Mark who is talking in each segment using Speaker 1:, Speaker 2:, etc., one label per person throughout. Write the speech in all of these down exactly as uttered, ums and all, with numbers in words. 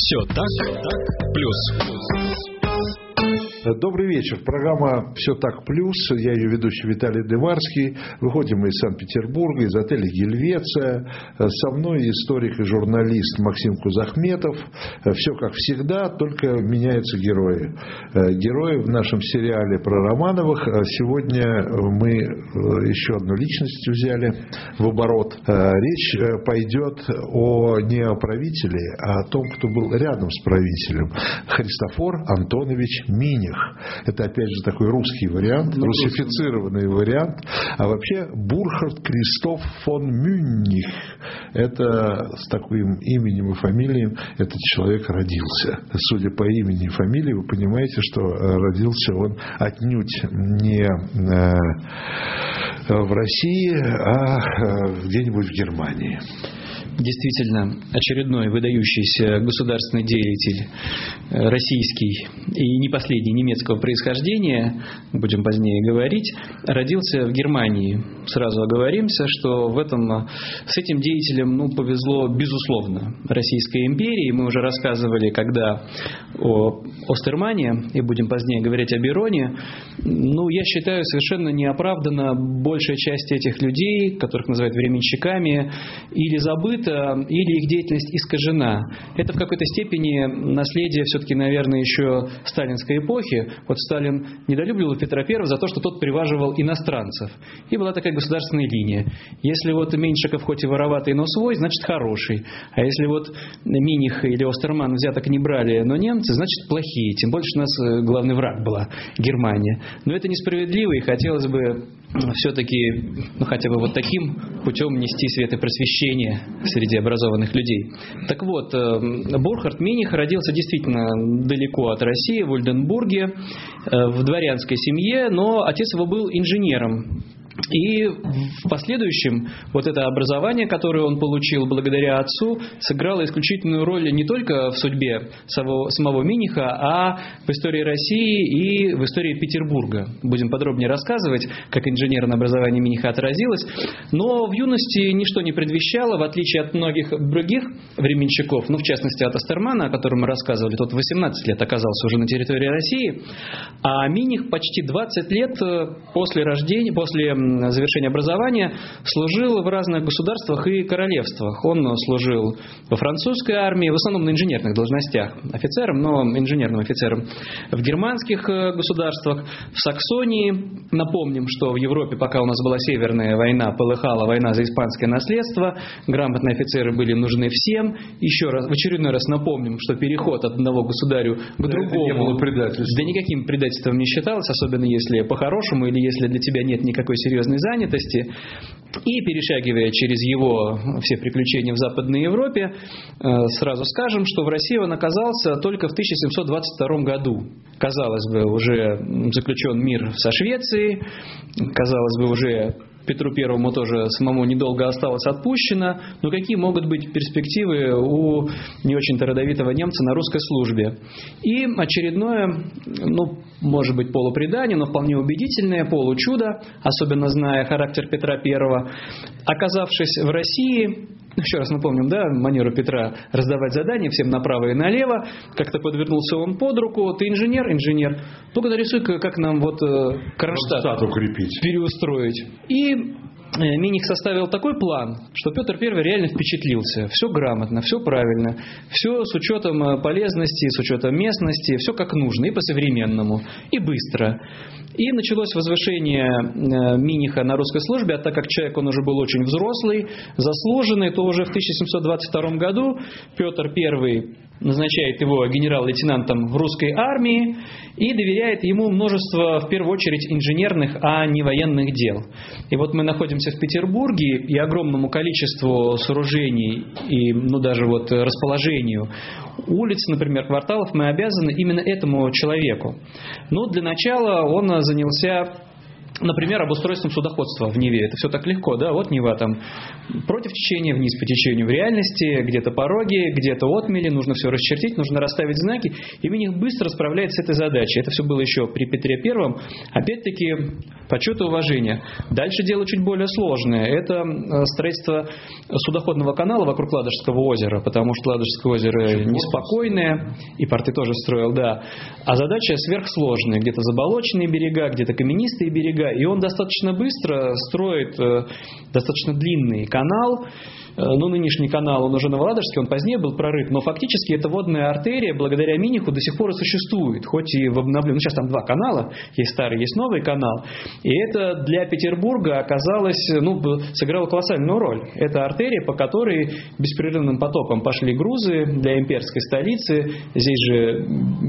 Speaker 1: Все так, так, плюс.
Speaker 2: Добрый вечер. Программа «Все так плюс». Я ее ведущий Виталий Дыварский. Выходим мы из Санкт-Петербурга, из отеля «Гельвеция». Со мной историк и журналист Максим Кузахметов. Все как всегда, только меняются герои. Герои в нашем сериале про Романовых. Сегодня мы еще одну личность взяли в оборот. Речь пойдет о, не о правителе, а о том, кто был рядом с правителем. Христофор Антонович Миних. Это, опять же, такой русский вариант, ну, русифицированный вариант. А вообще Бурхард Кристоф фон Мюнних. Это с таким именем и фамилией этот человек родился. Судя по имени и фамилии, вы понимаете, что родился он отнюдь не в России, а где-нибудь в Германии.
Speaker 3: Действительно, очередной выдающийся государственный деятель, российский и не последний, немецкого происхождения, будем позднее говорить, родился в Германии. Сразу оговоримся, что в этом, с этим деятелем ну, повезло безусловно Российской империи. Мы уже рассказывали, когда о Остермане, и будем позднее говорить о Бероне. Ну, я считаю, совершенно неоправданно большая часть этих людей, которых называют временщиками, или забыта, или их деятельность искажена. Это в какой-то степени наследие все-таки, наверное, еще сталинской эпохи. Вот Сталин недолюбливал Петра Первого за то, что тот приваживал иностранцев. И была такая государственная линия. Если вот Меньшиков хоть и вороватый, но свой, значит хороший. А если вот Миних или Остерман взяток не брали, но немцы, значит плохие. Тем больше у нас главный враг была Германия. Но это несправедливо, и хотелось бы все-таки, ну хотя бы вот таким путем нести свет и просвещение среди образованных людей. Так вот, Бурхард Миних родился действительно далеко от России, в Ольденбурге, в дворянской семье, но отец его был инженером. И в последующем вот это образование, которое он получил благодаря отцу, сыграло исключительную роль не только в судьбе самого, самого Миниха, а в истории России и в истории Петербурга. Будем подробнее рассказывать, как инженерное образование Миниха отразилось. Но в юности ничто не предвещало, в отличие от многих других временщиков, ну в частности от Остермана, о котором мы рассказывали, тот в восемнадцать лет оказался уже на территории России, а Миних почти двадцать лет после рождения, после завершения образования служил в разных государствах и королевствах. Он служил во французской армии, в основном на инженерных должностях, офицером, но инженерным офицером, в германских государствах, в Саксонии. Напомним, что в Европе, пока у нас была Северная война, полыхала война за испанское наследство, грамотные офицеры были нужны всем. Еще раз, в очередной раз напомним, что переход от одного государю к другому,
Speaker 2: не было предательством.
Speaker 3: Да никаким предательством не считалось, особенно если по-хорошему или если для тебя нет никакой серьезной занятости. И перешагивая через его все приключения в Западной Европе, сразу скажем, что в России он оказался только в тысяча семьсот двадцать втором году. Казалось бы, уже заключен мир со Швецией, казалось бы, уже Петру Первому тоже самому недолго осталось отпущено, но какие могут быть перспективы у не очень-то родовитого немца на русской службе? И очередное, ну, может быть, полупредание, но вполне убедительное, получудо, особенно зная характер Петра Первого, оказавшись в России, еще раз напомним, да, манеру Петра раздавать задания всем направо и налево. Как-то подвернулся он под руку. Ты инженер? Инженер. Ну-ка нарисуй-ка, как нам вот э, Кронштадт переустроить. И Миних составил такой план, что Петр Первый реально впечатлился. Все грамотно, все правильно, все с учетом полезности, с учетом местности, все как нужно, и по-современному, и быстро. И началось возвышение Миниха на русской службе, а так как человек он уже был очень взрослый, заслуженный, то уже в тысяча семьсот двадцать втором году Петр Первый назначает его генерал-лейтенантом русской армии и доверяет ему множество, в первую очередь, инженерных, а не военных дел. И вот мы находимся в Петербурге, и огромному количеству сооружений и, ну, даже вот расположению улиц, например, кварталов мы обязаны именно этому человеку. Но для начала он занялся Например, обустройством судоходства в Неве. Это все так легко, да? Вот Нева там против течения, вниз по течению. В реальности где-то пороги, где-то отмели, нужно все расчертить, нужно расставить знаки. И Миних быстро справляется с этой задачей. Это все было еще при Петре Первом. Опять-таки, почет и уважение. Дальше дело чуть более сложное. Это строительство судоходного канала вокруг Ладожского озера, потому что Ладожское озеро неспокойное, и порты тоже строил, да. А задача сверхсложная. Где-то заболоченные берега, где-то каменистые берега. И он достаточно быстро строит э, достаточно длинный канал. Э, ну, нынешний канал, он уже новоладожский, он позднее был прорыт, но фактически эта водная артерия, благодаря Миниху, до сих пор и существует. Хоть и в обновленном... Ну, сейчас там два канала, есть старый, есть новый канал. И это для Петербурга оказалось, ну, сыграло колоссальную роль. Это артерия, по которой беспрерывным потоком пошли грузы для имперской столицы. Здесь же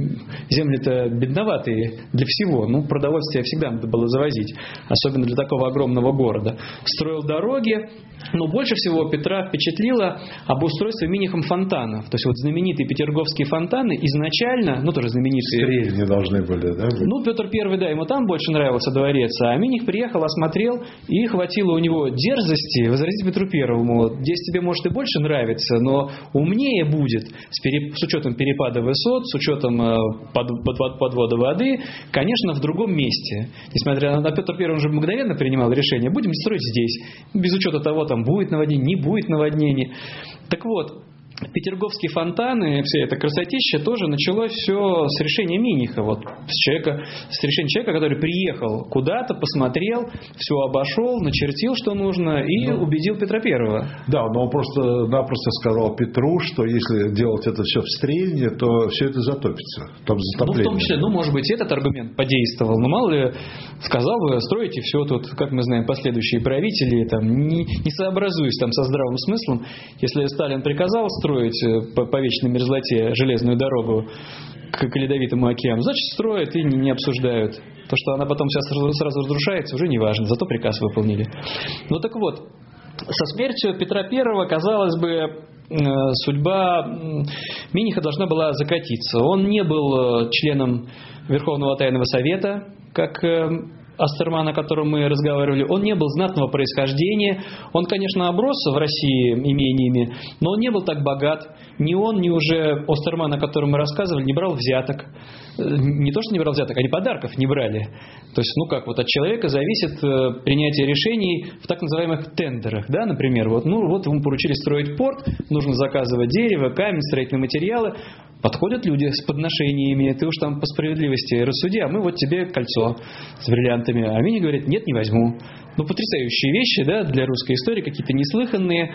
Speaker 3: земли-то бедноватые для всего. Ну, продовольствие всегда надо было завозить, особенно для такого огромного города. Строил дороги, но больше всего Петра впечатлило обустройство Минихом фонтанов. То есть вот знаменитые петерговские фонтаны изначально, ну тоже знаменитые...
Speaker 2: Стрельни должны были, да? Быть?
Speaker 3: Ну, Петр Первый, да, ему там больше нравился дворец, а Миних приехал, осмотрел, и хватило у него дерзости возразить Петру Первому: здесь тебе может и больше нравится, но умнее будет с, переп... с учетом перепада высот, с учетом э, под... Под... подвода воды, конечно, в другом месте. Несмотря на Петр Первый, он же мгновенно принимал решение: будем строить здесь, без учета того, там будет наводнение, не будет наводнений. Так вот, петерговские фонтаны, вся эта красотища, тоже началось все с решения Миниха. Вот, с, человека, с решения человека, который приехал куда-то, посмотрел, все обошел, начертил, что нужно, и ну, убедил Петра Первого.
Speaker 2: Да, но он просто-напросто сказал Петру, что если делать это все в Стрельне, то все это затопится. Там затопление.
Speaker 3: Ну, в том числе, ну, может быть, этот аргумент подействовал. Но мало ли, сказал бы, строите все тут, как мы знаем, последующие правители, там, не, не сообразуясь там со здравым смыслом. Если Сталин приказал строить по, по вечной мерзлоте железную дорогу к, к Ледовитому океану, значит, строят и не, не обсуждают. То, что она потом сейчас сразу разрушается, уже не важно, зато приказ выполнили. Ну так вот, со смертью Петра Первого, казалось бы, судьба Миниха должна была закатиться. Он не был членом Верховного Тайного Совета, как Астерман, о котором мы разговаривали. Он не был знатного происхождения. Он, конечно, оброс в России имениями, но он не был так богат. Ни он, ни уже Астерман, о котором мы рассказывали, не брал взяток. Не то, что не брал взяток, они подарков не брали. То есть, ну как, вот от человека зависит принятие решений в так называемых тендерах. Да, например, вот, ну, вот ему поручили строить порт, нужно заказывать дерево, камень, строительные материалы. Подходят люди с подношениями, ты уж там по справедливости рассуди, а мы вот тебе кольцо с бриллиантами. А Миних говорит: нет, не возьму. Ну, потрясающие вещи, да, для русской истории, какие-то неслыханные.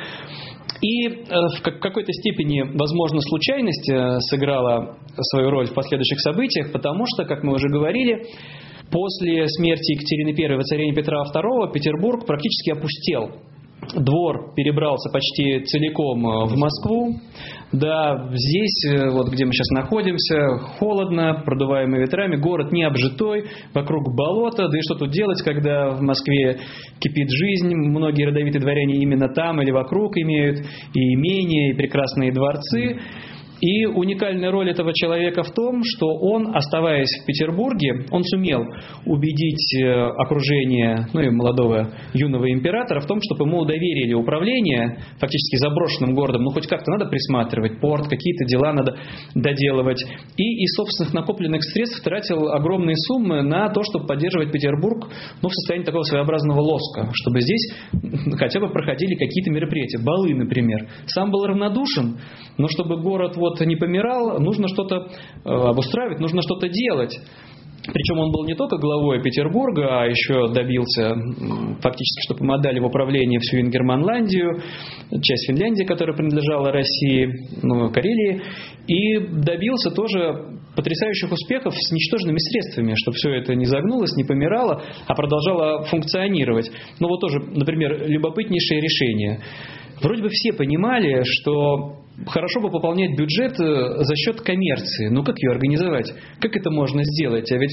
Speaker 3: И э, в какой-то степени, возможно, случайность э, сыграла свою роль в последующих событиях, потому что, как мы уже говорили, после смерти Екатерины Первой и воцарения Петра Второго Петербург практически опустел. Двор перебрался почти целиком в Москву. Да, здесь, вот где мы сейчас находимся, холодно, продуваемый ветрами, город не обжитой, вокруг болота, да и что тут делать, когда в Москве кипит жизнь, многие родовитые дворяне именно там или вокруг имеют и имения, и прекрасные дворцы. И уникальная роль этого человека в том, что он, оставаясь в Петербурге, он сумел убедить окружение, ну и молодого юного императора в том, чтобы ему доверили управление фактически заброшенным городом. Ну хоть как-то надо присматривать, порт, какие-то дела надо доделывать. И из собственных накопленных средств тратил огромные суммы на то, чтобы поддерживать Петербург, ну, в состоянии такого своеобразного лоска, чтобы здесь хотя бы проходили какие-то мероприятия, балы, например. Сам был равнодушен, но чтобы город вот не помирал, нужно что-то обустраивать, нужно что-то делать. Причем он был не только главой Петербурга, а еще добился фактически, чтобы ему отдали в управление всю Ингерманландию, часть Финляндии, которая принадлежала России, ну, Карелии, и добился тоже потрясающих успехов с ничтожными средствами, чтобы все это не загнулось, не помирало, а продолжало функционировать. Ну вот тоже, например, любопытнейшее решение. Вроде бы все понимали, что хорошо бы пополнять бюджет за счет коммерции. Но как ее организовать? Как это можно сделать? А ведь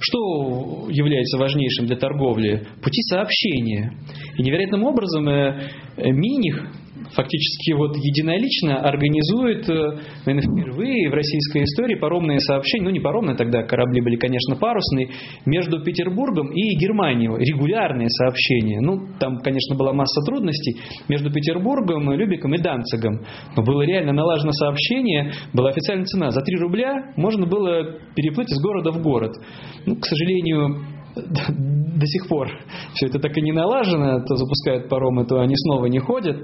Speaker 3: что является важнейшим для торговли? Пути сообщения. И невероятным образом Миних, фактически вот единолично организует, наверное, впервые в российской истории паромные сообщения, ну не паромные тогда, корабли были, конечно, парусные, между Петербургом и Германией, регулярные сообщения. Ну, там, конечно, была масса трудностей между Петербургом, Любеком и Данцигом, но было реально налажено сообщение, была официальная цена. За три рубля можно было переплыть из города в город. Ну, к сожалению, до сих пор все это так и не налажено, то запускают паромы, то они снова не ходят.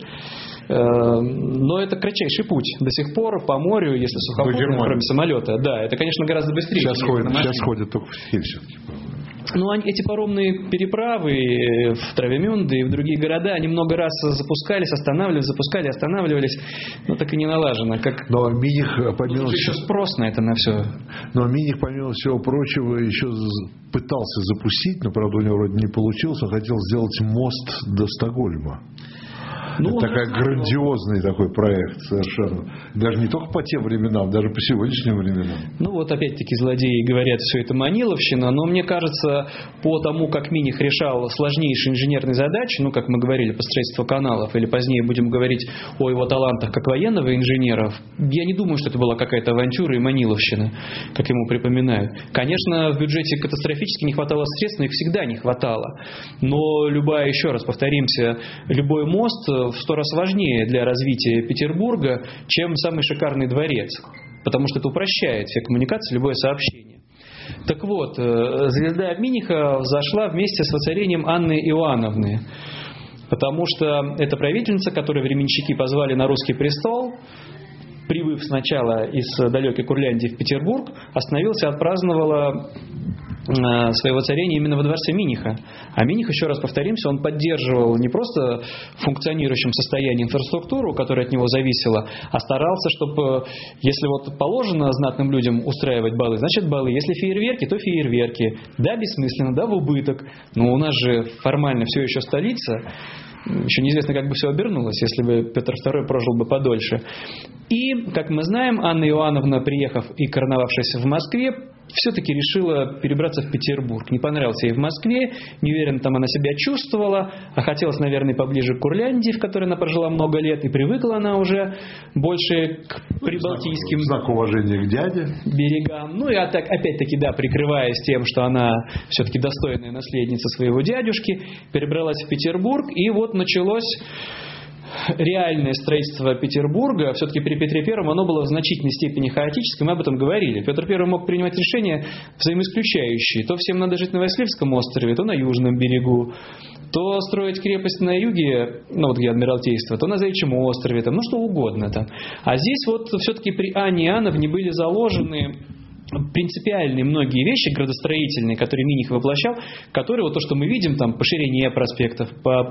Speaker 3: Но это кратчайший путь до сих пор по морю, если сухопутный, кроме самолета. Да, это, конечно, гораздо быстрее.
Speaker 2: Сейчас, ходят, сейчас ходят только в Хельсинки.
Speaker 3: Ну, они, эти паромные переправы в Травемюнде и в другие города, они много раз запускались, останавливались, запускали, останавливались, но так и не налажено. Как...
Speaker 2: Но Миних, помимо
Speaker 3: еще
Speaker 2: всего...
Speaker 3: спрос на это, на все.
Speaker 2: Но Миних, помимо всего прочего, еще пытался запустить, но, правда, у него вроде не получилось, он хотел сделать мост до Стокгольма. Ну, это такой грандиозный такой проект совершенно. Даже не только по тем временам, даже по сегодняшним временам.
Speaker 3: Ну вот опять-таки злодеи говорят, все это маниловщина, но мне кажется, по тому, как Миних решал сложнейшие инженерные задачи, ну как мы говорили, по строительству каналов, или позднее будем говорить о его талантах как военного инженера, я не думаю, что это была какая-то авантюра и маниловщина, как ему припоминают. Конечно, в бюджете катастрофически не хватало средств, но их всегда не хватало. Но любая, еще раз повторимся, любой мост в сто раз важнее для развития Петербурга, чем самый шикарный дворец, потому что это упрощает все коммуникации, любое сообщение. Так вот, звезда Миниха взошла вместе с воцарением Анны Иоанновны, потому что эта правительница, которую временщики позвали на русский престол, прибыв сначала из далекой Курляндии в Петербург, остановилась и отпраздновала своего царения именно во дворце Миниха. А Миних, еще раз повторимся, он поддерживал не просто в функционирующем состоянии инфраструктуру, которая от него зависела, а старался, чтобы, если вот положено знатным людям устраивать балы, значит балы. Если фейерверки, то фейерверки. Да, бессмысленно, да, в убыток. Но у нас же формально все еще столица. Еще неизвестно, как бы все обернулось, если бы Петр Второй прожил бы подольше. И, как мы знаем, Анна Иоанновна, приехав и короновавшись в Москве, все-таки решила перебраться в Петербург. Не понравилось ей в Москве, не уверенно там она себя чувствовала, а хотелось, наверное, поближе к Курляндии, в которой она прожила много лет, и привыкла она уже больше к прибалтийским
Speaker 2: знак уважения к дяде
Speaker 3: берегам. Ну и опять-таки, да, прикрываясь тем, что она все-таки достойная наследница своего дядюшки, перебралась в Петербург, и вот началось реальное строительство Петербурга. Все-таки при Петре Первом оно было в значительной степени хаотическим, мы об этом говорили. Петр Первый мог принимать решения взаимоисключающие. То всем надо жить на Васильевском острове, то на южном берегу, то строить крепость на юге, ну вот где Адмиралтейство, то на Заячьем острове, там, ну что угодно там. А здесь вот все-таки при Анне Иоанновне были заложены принципиальные многие вещи градостроительные, которые Миних воплощал, которые, вот то, что мы видим, там, по ширине проспектов, по,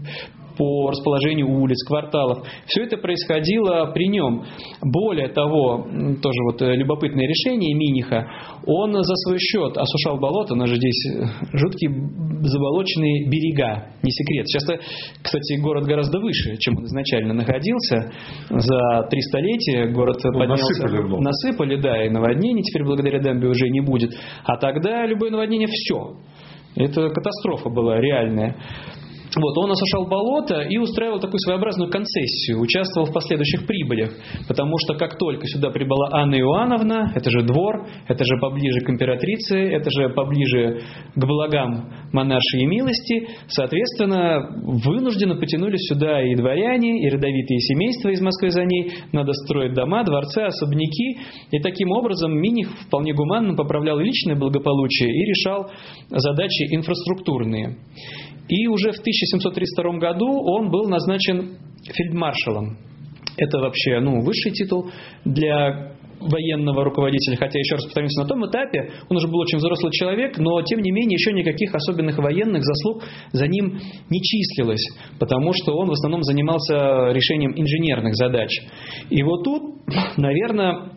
Speaker 3: по расположению улиц, кварталов, все это происходило при нем. Более того, тоже вот любопытное решение Миниха, он за свой счет осушал болото, у нас же здесь жуткие заболоченные берега, не секрет. Сейчас, кстати, город гораздо выше, чем он изначально находился. За три столетия город ну, поднялся. Насыпали, насыпали, да, и наводнений теперь благодаря дамбе уже не будет. А тогда любое наводнение все. Это катастрофа была реальная. Вот, он осушал болото и устраивал такую своеобразную концессию, участвовал в последующих прибылях, потому что как только сюда прибыла Анна Иоанновна, это же двор, это же поближе к императрице, это же поближе к благам монаршей милости, соответственно, вынужденно потянулись сюда и дворяне, и родовитые семейства из Москвы за ней, надо строить дома, дворцы, особняки, и таким образом Миних вполне гуманно поправлял личное благополучие и решал задачи инфраструктурные. И уже в тысяча семьсот тридцать втором году он был назначен фельдмаршалом. Это вообще ну, высший титул для военного руководителя, хотя, еще раз повторюсь, на том этапе он уже был очень взрослый человек, но, тем не менее, еще никаких особенных военных заслуг за ним не числилось, потому что он в основном занимался решением инженерных задач. И вот тут, наверное,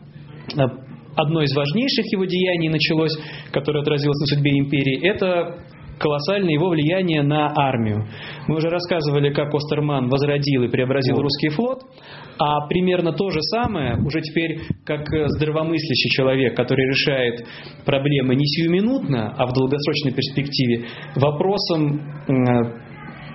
Speaker 3: одно из важнейших его деяний началось, которое отразилось на судьбе империи, это колоссальное его влияние на армию. Мы уже рассказывали, как Остерман возродил и преобразил вот. русский флот, а примерно то же самое уже теперь как здравомыслящий человек, который решает проблемы не сиюминутно, а в долгосрочной перспективе, вопросом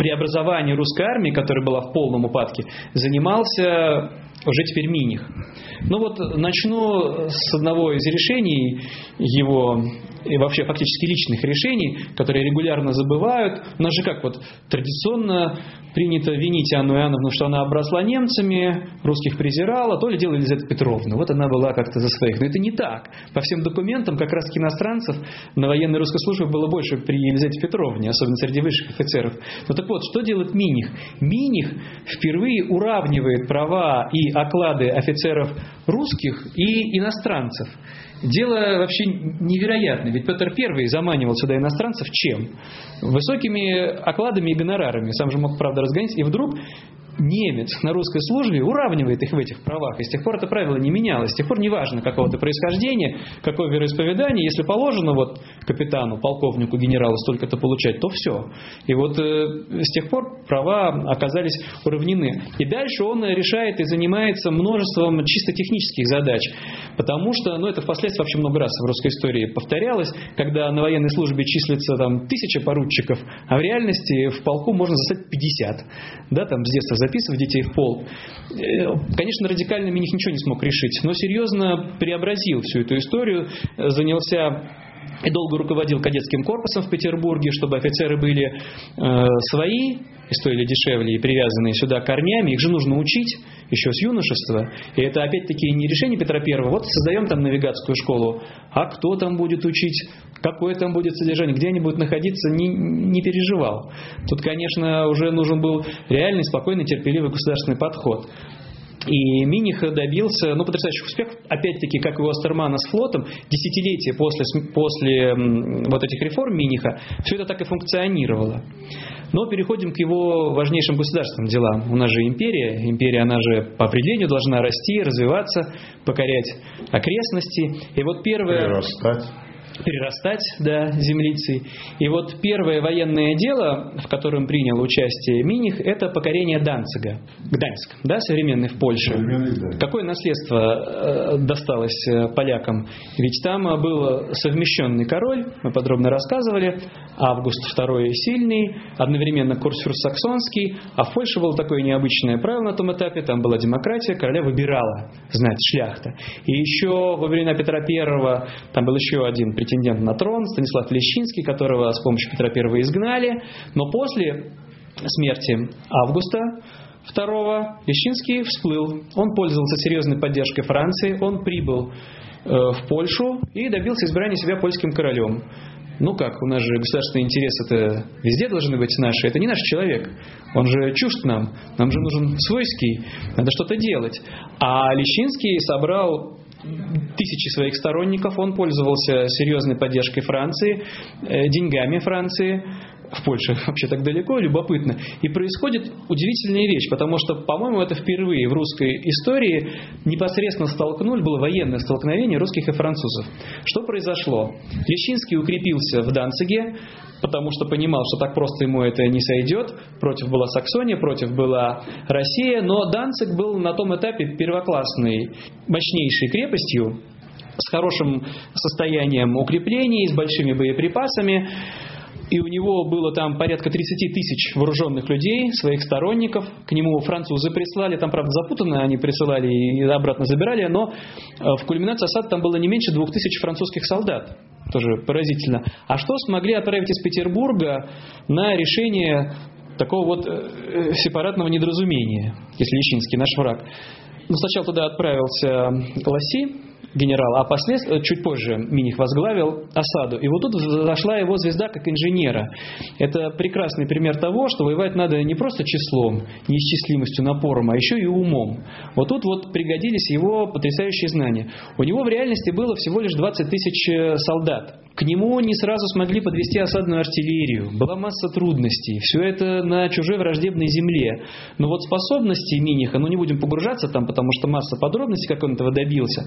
Speaker 3: преобразовании русской армии, которая была в полном упадке, занимался уже теперь Миних. Ну вот начну с одного из решений его, и вообще фактически личных решений, которые регулярно забывают. У нас же как вот традиционно принято винить Анну Иоанновну, что она обросла немцами, русских презирала, то ли дело Елизавета Петровна. Вот она была как-то за своих. Но это не так. По всем документам как раз иностранцев на военной русской службе было больше при Елизавете Петровне, особенно среди высших офицеров. Ну так вот, что делает Миних? Миних впервые уравнивает права и оклады офицеров русских и иностранцев. Дело вообще невероятное, ведь Петр Первый заманивал сюда иностранцев чем? Высокими окладами и гонорарами, сам же мог, правда, разгонять, и вдруг немец на русской службе уравнивает их в этих правах. И с тех пор это правило не менялось. С тех пор неважно какого-то происхождения, какое вероисповедание, если положено вот капитану, полковнику, генералу столько-то получать, то все. И вот э, с тех пор права оказались уравнены. И дальше он решает и занимается множеством чисто технических задач. Потому что, ну это впоследствии вообще много раз в русской истории повторялось, когда на военной службе числится там тысяча поручиков, а в реальности в полку можно застать пятьдесят. Да, там с детства записывать детей в полк. Конечно, радикально Миних ничего не смог решить, но серьезно преобразил всю эту историю, занялся и долго руководил кадетским корпусом в Петербурге, чтобы офицеры были э, свои, и стоили дешевле, и привязанные сюда корнями. Их же нужно учить еще с юношества. И это опять-таки не решение Петра Первого. Вот создаем там навигатскую школу. А кто там будет учить? Какое там будет содержание? Где они будут находиться? Не, не переживал. Тут, конечно, уже нужен был реальный, спокойный, терпеливый государственный подход. И Миних добился ну, потрясающих успехов, опять-таки, как и у Остермана с флотом, десятилетия после, после вот этих реформ Миниха, все это так и функционировало. Но переходим к его важнейшим государственным делам. У нас же империя, империя, она же по определению должна расти, развиваться, покорять окрестности. И вот первое...
Speaker 2: Перерастать.
Speaker 3: перерастать, да, землицей. И вот первое военное дело, в котором принял участие Миних, это покорение Данцига. Гданьск, да, современный в Польше.
Speaker 2: Да.
Speaker 3: Какое наследство э, досталось э, полякам? Ведь там был совмещенный король, мы подробно рассказывали, Август второй сильный, одновременно Курфюрст Саксонский, а в Польше было такое необычное правило на том этапе, там была демократия, короля выбирала, знаете, шляхта. И еще во времена Петра Первого, там был еще один претендент на трон, Станислав Лещинский, которого с помощью Петра Первого изгнали. Но после смерти Августа второго Лещинский всплыл. Он пользовался серьезной поддержкой Франции. Он прибыл э, в Польшу и добился избрания себя польским королем. Ну как, у нас же государственные интересы-то везде должны быть наши. Это не наш человек. Он же чужд нам. Нам же нужен свойский. Надо что-то делать. А Лещинский собрал тысячи своих сторонников, он пользовался серьезной поддержкой Франции, деньгами Франции. В Польше вообще так далеко, любопытно. И происходит удивительная вещь, потому что, по-моему, это впервые в русской истории непосредственно столкнули, было военное столкновение русских и французов. Что произошло? Лещинский укрепился в Данциге, потому что понимал, что так просто ему это не сойдет. Против была Саксония, против была Россия, но Данциг был на том этапе первоклассной, мощнейшей крепостью, с хорошим состоянием укреплений, с большими боеприпасами. И у него было там порядка тридцать тысяч вооруженных людей, своих сторонников. К нему французы прислали, там, правда, запутанно они присылали и обратно забирали, но в кульминации осады там было не меньше двух тысяч французских солдат. Тоже поразительно. А что смогли отправить из Петербурга на решение такого вот сепаратного недоразумения, если Лещинский наш враг? Ну, сначала туда отправился Ласси, генерал, а впоследствии, чуть позже Миних возглавил осаду. И вот тут зашла его звезда как инженера. Это прекрасный пример того, что воевать надо не просто числом, неисчислимостью, напором, а еще и умом. Вот тут вот пригодились его потрясающие знания. У него в реальности было всего лишь двадцать тысяч солдат. К нему не сразу смогли подвести осадную артиллерию. Была масса трудностей. Все это на чужой враждебной земле. Но вот способности Миниха, ну не будем погружаться там, потому что масса подробностей, как он этого добился.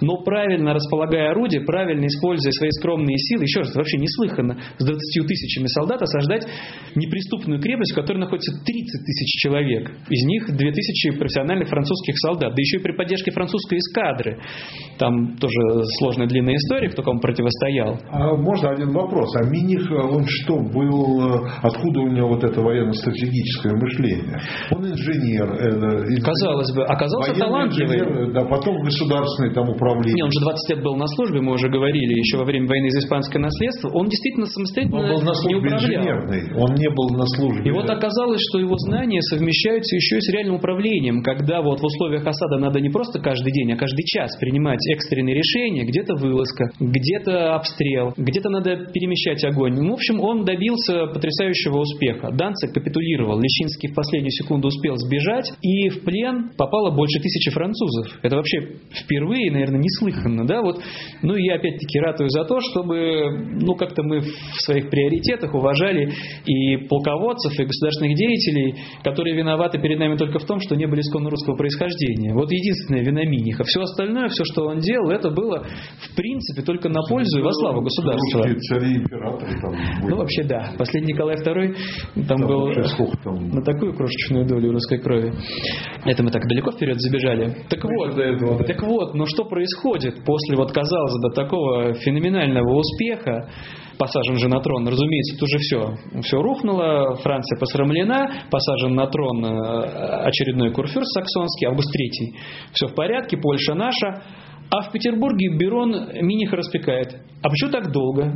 Speaker 3: но правильно располагая орудия, правильно используя свои скромные силы, еще раз, вообще неслыханно, с двадцатью тысячами солдат осаждать неприступную крепость, в которой находится тридцать тысяч человек. Из них две тысячи профессиональных французских солдат, да еще и при поддержке французской эскадры. Там тоже сложная длинная история, кто кому противостоял.
Speaker 2: А можно один вопрос? А Миних, он что, был, откуда у него вот это военно-стратегическое мышление? Он инженер. Это, инженер
Speaker 3: казалось бы, оказался талантливый.
Speaker 2: Инженер, да, потом государственный там управление.
Speaker 3: Не, он же двадцать лет был на службе, мы уже говорили, еще во время войны за испанское наследство. Он действительно самостоятельно
Speaker 2: он был на службе
Speaker 3: не управлял.
Speaker 2: Инженерный, он не был на службе.
Speaker 3: И вот оказалось, что его знания совмещаются еще и с реальным управлением, когда вот в условиях осады надо не просто каждый день, а каждый час принимать экстренные решения, где-то вылазка, где-то обстрел, где-то надо перемещать огонь. Ну, в общем, он добился потрясающего успеха. Данциг капитулировал, Лещинский в последнюю секунду успел сбежать, и в плен попало больше тысячи французов. Это вообще впервые, наверное, неслыханно, да, вот. Ну, и я опять-таки ратую за то, чтобы, ну, как-то мы в своих приоритетах уважали и полководцев, и государственных деятелей, которые виноваты перед нами только в том, что не были исконно русского происхождения. Вот единственная вина Миниха. Все остальное, все, что он делал, это было, в принципе, только на пользу и во славу государства.
Speaker 2: Русские цари, императоры там были.
Speaker 3: Ну, вообще, да. Последний Николай второй там, там был
Speaker 2: там...
Speaker 3: на такую крошечную долю русской крови. Это мы так далеко вперед забежали. Так мы вот, этого, да. так вот, ну что происходит после, вот, казалось бы, такого феноменального успеха? Посажен же на трон, разумеется, тут уже все. Все рухнуло, Франция посрамлена, посажен на трон очередной курфюрст саксонский, Август третий. Все в порядке, Польша наша. А в Петербурге Берон Миниха распекает. А почему так долго?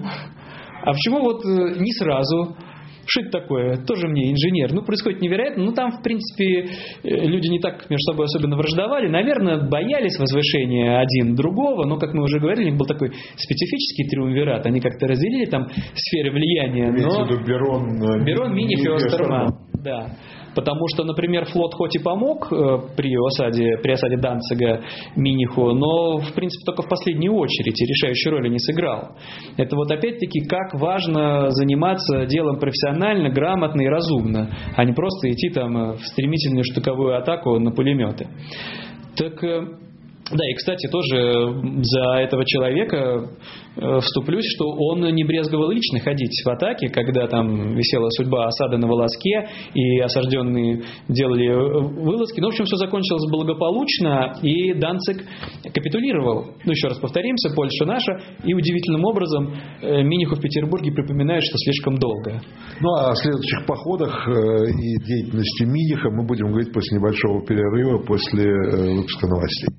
Speaker 3: А почему вот не сразу? Что это такое? Тоже мне инженер. Ну, происходит невероятно. Ну, там, в принципе, люди не так между собой особенно враждовали. Наверное, боялись возвышения один другого. Но, как мы уже говорили, у них был такой специфический триумвират. Они как-то разделили там сферы влияния. Но...
Speaker 2: Берон,
Speaker 3: Берон, Миних и Остерман. Да. Потому что, например, флот хоть и помог при осаде, при осаде Данцига Миниху, но, в принципе, только в последнюю очередь и решающей роли не сыграл. Это вот опять-таки, как важно заниматься делом профессионально, грамотно и разумно, а не просто идти там в стремительную штыковую атаку на пулеметы. Так... Да, и, кстати, тоже за этого человека вступлюсь, что он не брезговал лично ходить в атаке, когда там висела судьба осады на волоске, и осажденные делали вылазки. Ну, в общем, все закончилось благополучно, и Данциг капитулировал. Ну, еще раз повторимся, Польша наша, и удивительным образом Миниху в Петербурге припоминают, что слишком долго.
Speaker 2: Ну, а о следующих походах и деятельности Миниха мы будем говорить после небольшого перерыва, после выпуска новостей.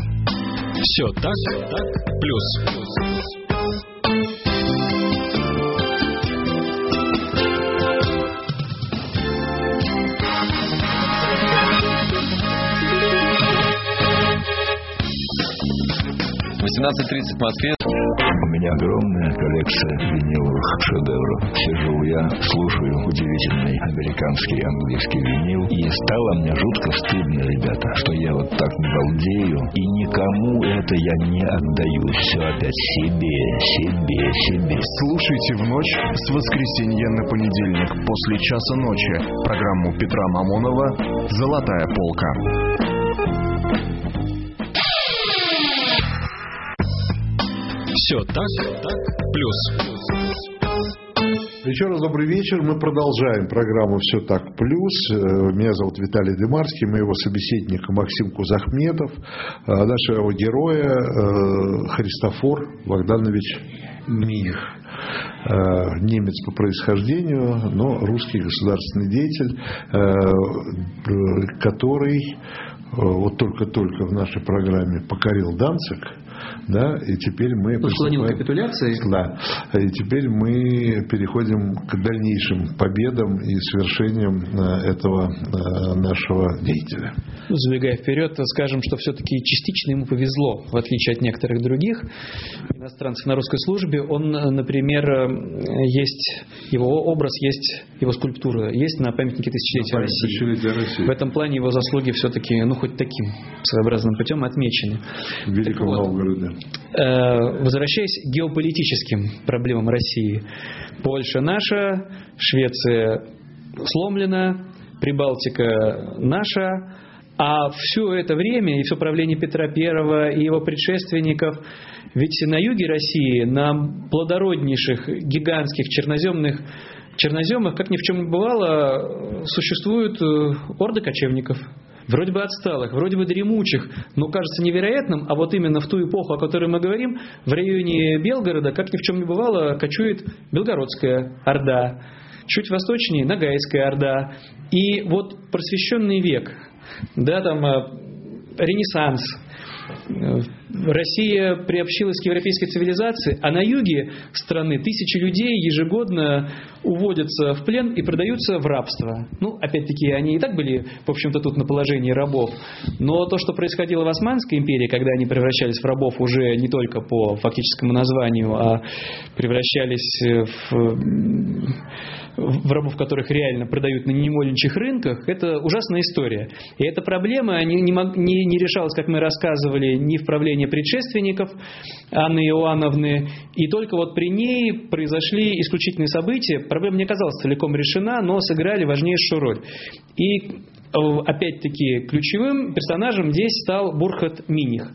Speaker 1: Все так, так, плюс.
Speaker 4: восемнадцать тридцать в Москве. У меня огромная коллекция виниловых шедевров. Сижу я, слушаю удивительный американский и английский винил. И стало мне жутко стыдно, ребята, что я вот так балдею. И никому это я не отдаю. Все опять себе, себе, себе.
Speaker 5: Слушайте в ночь с воскресенья на понедельник после часа ночи программу Петра Мамонова «Золотая полка».
Speaker 1: Все так, так, плюс.
Speaker 2: Еще раз добрый вечер. Мы продолжаем программу «Все так плюс». Меня зовут Виталий Дымарский, моего собеседника Максим Кузахметов, нашего героя Христофор Богданович Миних. Немец по происхождению, но русский государственный деятель, который вот только-только в нашей программе покорил Данциг. Да, и теперь мы
Speaker 3: ну, склонил к капитуляции.
Speaker 2: Да, и теперь мы переходим к дальнейшим победам и свершениям этого нашего деятеля.
Speaker 3: Ну, забегая вперед, скажем, что все-таки частично ему повезло, в отличие от некоторых других иностранцев на русской службе. Он, например, есть его образ, есть его скульптура, есть на памятнике тысячелетия России.
Speaker 2: Тысячелетия России.
Speaker 3: В этом плане его заслуги все-таки, ну, хоть таким своеобразным путем отмечены.
Speaker 2: В Великом
Speaker 3: вот,
Speaker 2: Новгороде.
Speaker 3: Возвращаясь к геополитическим проблемам России. Польша наша, Швеция сломлена, Прибалтика наша, А все это время, и все правление Петра Первого, и его предшественников, ведь на юге России, на плодороднейших, гигантских черноземных черноземах, как ни в чем не бывало, существуют орды кочевников. Вроде бы отсталых, вроде бы дремучих, но кажется невероятным, а вот именно в ту эпоху, о которой мы говорим, в районе Белгорода, как ни в чем не бывало, кочует Белгородская орда, чуть восточнее Ногайская орда. И вот просвещенный век, да, там Ренессанс, Россия приобщилась к европейской цивилизации, а на юге страны тысячи людей ежегодно уводятся в плен и продаются в рабство. Ну, опять-таки, они и так были, в общем-то, тут на положении рабов. Но то, что происходило в Османской империи, когда они превращались в рабов уже не только по фактическому названию, а превращались в... в рабов, которых реально продают на немольничьих рынках, это ужасная история. И эта проблема не, не, не, не решалась, как мы рассказывали, ни в правлении предшественников Анны Иоанновны, и только вот при ней произошли исключительные события. Проблема не оказалась целиком решена, но сыграли важнейшую роль. И опять-таки ключевым персонажем здесь стал Бурхат Миних.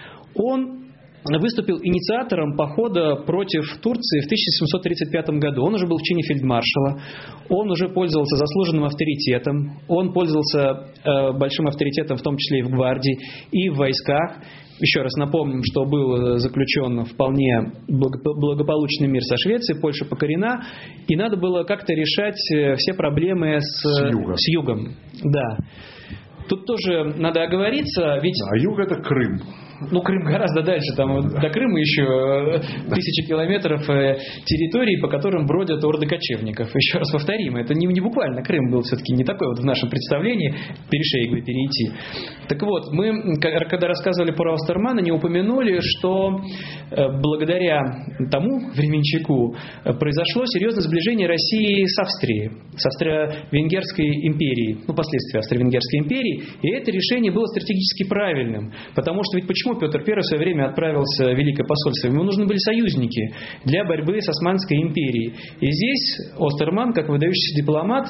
Speaker 3: Он выступил инициатором похода против Турции в тысяча семьсот тридцать пятом году. Он уже был в чине фельдмаршала, он уже пользовался заслуженным авторитетом, он пользовался э, большим авторитетом в том числе и в гвардии, и в войсках. Еще раз напомним, что был заключен вполне благополучный мир со Швецией, Польша покорена, и надо было как-то решать все проблемы с,
Speaker 2: с, юга.
Speaker 3: с югом. Да. Тут тоже надо оговориться, ведь...
Speaker 2: А юг — это Крым.
Speaker 3: Ну, Крым гораздо дальше, там да. До Крыма еще тысячи километров территорий, по которым бродят орды кочевников. Еще раз повторим, это не, не буквально Крым был все-таки не такой вот в нашем представлении, перешейгли перейти. Так вот, мы, когда рассказывали про Остермана, не упомянули, что благодаря тому временчаку произошло серьезное сближение России с Австрией, с Австро-Венгерской империей, ну, последствия Австро-Венгерской империи, и это решение было стратегически правильным, потому что ведь почему Петр Первый в свое время отправился в Великое посольство? Ему нужны были союзники для борьбы с Османской империей. И здесь Остерман, как выдающийся дипломат,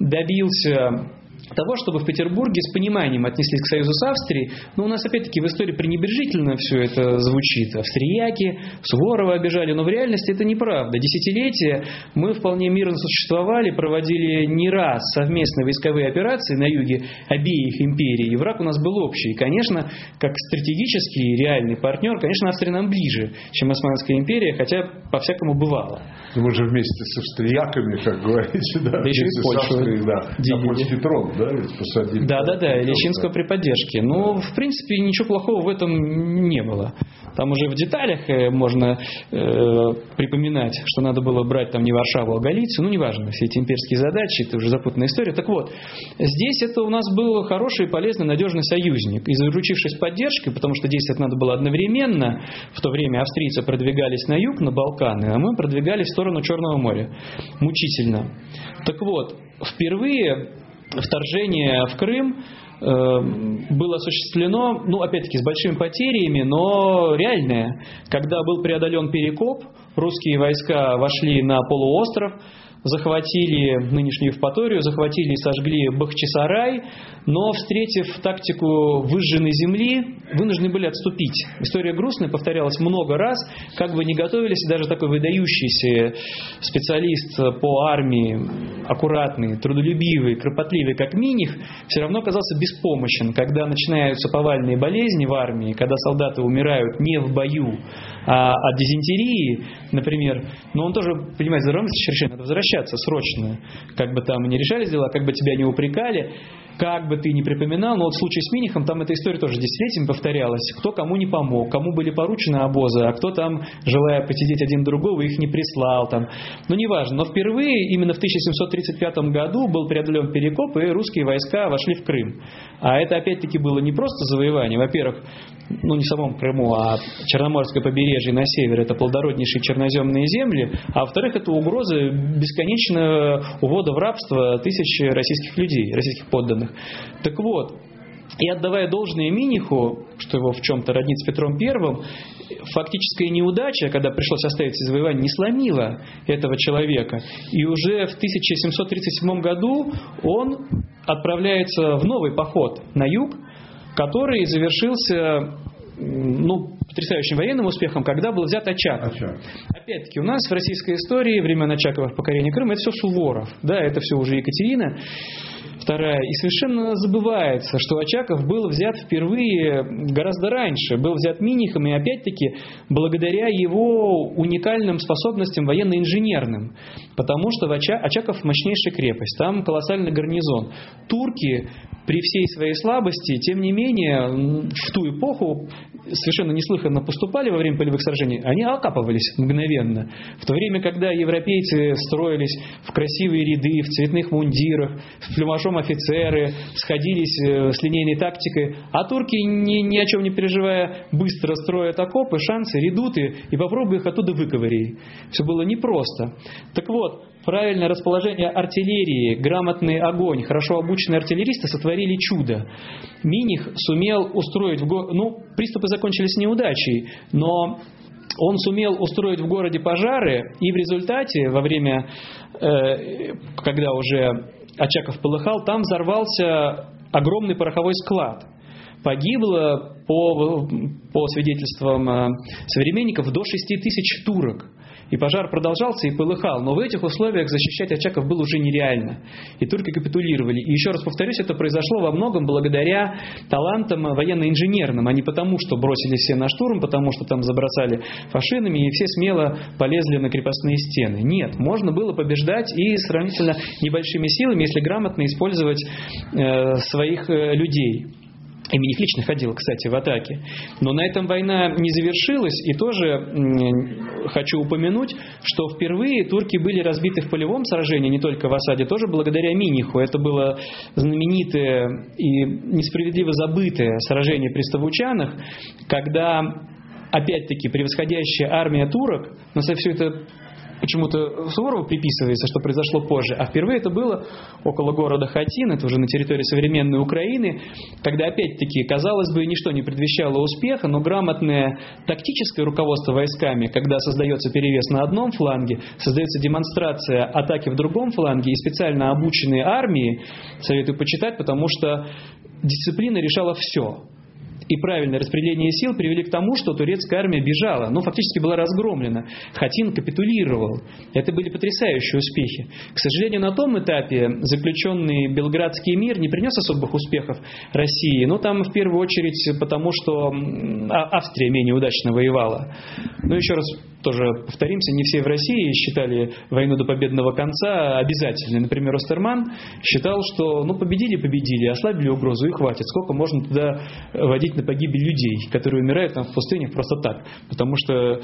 Speaker 3: добился того, чтобы в Петербурге с пониманием отнеслись к союзу с Австрией. Но у нас опять-таки в истории пренебрежительно все это звучит. Австрияки, Суворова обижали, но в реальности это неправда. Десятилетия мы вполне мирно существовали, проводили не раз совместные войсковые операции на юге обеих империй. И враг у нас был общий. И, конечно, как стратегический реальный партнер, конечно, Австрия нам ближе, чем Османская империя, хотя по-всякому бывало.
Speaker 2: Но мы же вместе с австрияками, как говорите, да,
Speaker 3: да еще и Польшу,
Speaker 2: да, на польский трон, да, ведь посадили.
Speaker 3: Да, да, да, Лещинского при поддержке. Но, в принципе, ничего плохого в этом не было. Там уже в деталях можно э, припоминать, что надо было брать там не Варшаву, а Галицию. Ну, неважно, все эти имперские задачи, это уже запутанная история. Так вот, здесь это у нас был хороший, полезный, надежный союзник. И заручившись поддержкой, потому что действовать надо было одновременно, в то время австрийцы продвигались на юг, на Балканы, а мы продвигались в сторону Черного моря. Мучительно. Так вот, впервые вторжение в Крым э, было осуществлено, ну, опять-таки, с большими потерями, но реальное. Когда был преодолен Перекоп, русские войска вошли на полуостров, захватили нынешнюю Евпаторию, захватили и сожгли Бахчисарай, но, встретив тактику выжженной земли, вынуждены были отступить. История грустная, повторялась много раз. Как бы ни готовились, даже такой выдающийся специалист по армии, аккуратный, трудолюбивый, кропотливый, как Миних, все равно оказался беспомощен. Когда начинаются повальные болезни в армии, когда солдаты умирают не в бою, а от дизентерии, например, но он тоже, понимаете, здоровье решение, надо возвращаться срочно. Как бы там ни решались дела, как бы тебя не упрекали, как бы ты ни припоминал, но вот в случае с Минихом там эта история тоже десятилетиями повторялась. Кто кому не помог, кому были поручены обозы, а кто там, желая посидеть один другого, их не прислал. Там. Ну, неважно. Но впервые, именно в тысяча семьсот тридцать пятом году был преодолен Перекоп, и русские войска вошли в Крым. А это, опять-таки, было не просто завоевание. Во-первых, ну, не в самом Крыму, а Черноморское побережье на север, это плодороднейшие черноземные земли. А во-вторых, это угроза бесконечного увода в рабство тысяч российских людей, российских подданных. Так вот, И отдавая должное Миниху, что его в чем-то роднит с Петром Первым, фактическая неудача, когда пришлось оставить завоевание, не сломила этого человека. И уже в тысяча семьсот тридцать седьмом году он отправляется в новый поход на юг, который завершился ну, потрясающим военным успехом, когда был взят Очаков. Очаков. Опять-таки, у нас в российской истории времен Очаковых покорения Крыма это все Суворов, да, это все уже Екатерина вторая. И совершенно забывается, что Очаков был взят впервые гораздо раньше, был взят Минихом, и опять-таки благодаря его уникальным способностям военно-инженерным, потому что Очаков мощнейшая крепость, там колоссальный гарнизон. Турки при всей своей слабости, тем не менее, в ту эпоху совершенно неслыханно поступали во время полевых сражений, они окапывались мгновенно. В то время, когда европейцы строились в красивые ряды, в цветных мундирах, с плюмажом офицеры, сходились с линейной тактикой, а турки, ни, ни о чем не переживая, быстро строят окопы, шансы, редуты, и попробуй их оттуда выковырей. Все было непросто. Так вот, правильное расположение артиллерии, грамотный огонь, хорошо обученные артиллеристы сотворили чудо. Миних сумел устроить в го... ну, приступы закончились неудачей, но он сумел устроить в городе пожары, и в результате, во время, э, когда уже Очаков полыхал, там взорвался огромный пороховой склад. Погибло, по, по свидетельствам э, современников, до шести тысяч турок. И пожар продолжался и полыхал. Но в этих условиях защищать Очаков было уже нереально. И турки капитулировали. И еще раз повторюсь, это произошло во многом благодаря талантам военно-инженерным, а не потому, что бросили все на штурм, потому что там забросали фашинами и все смело полезли на крепостные стены. Нет, можно было побеждать и сравнительно небольшими силами, если грамотно использовать э, своих э, людей. И Миних лично ходил, кстати, в атаке. Но на этом война не завершилась. И тоже м- хочу упомянуть, что впервые турки были разбиты в полевом сражении, не только в осаде, тоже благодаря Миниху. Это было знаменитое и несправедливо забытое сражение при Ставучанах, когда, опять-таки, превосходящая армия турок, но все это почему-то Суворову приписывается, что произошло позже, а впервые это было около города Хатин, это уже на территории современной Украины, когда опять-таки, казалось бы, ничто не предвещало успеха, но грамотное тактическое руководство войсками, когда создается перевес на одном фланге, создается демонстрация атаки в другом фланге, и специально обученные армии, советую почитать, потому что дисциплина решала все. И правильное распределение сил привели к тому, что турецкая армия бежала, ну, фактически была разгромлена. Хатин капитулировал. Это были потрясающие успехи. К сожалению, на том этапе заключенный Белградский мир не принес особых успехов России. Но там в первую очередь потому, что Австрия менее удачно воевала. Но еще раз тоже повторимся, не все в России считали войну до победного конца обязательной. Например, Остерман считал, что ну, победили, победили, ослабили угрозу и хватит. Сколько можно туда водить на погибель людей, которые умирают там в пустынях просто так, потому что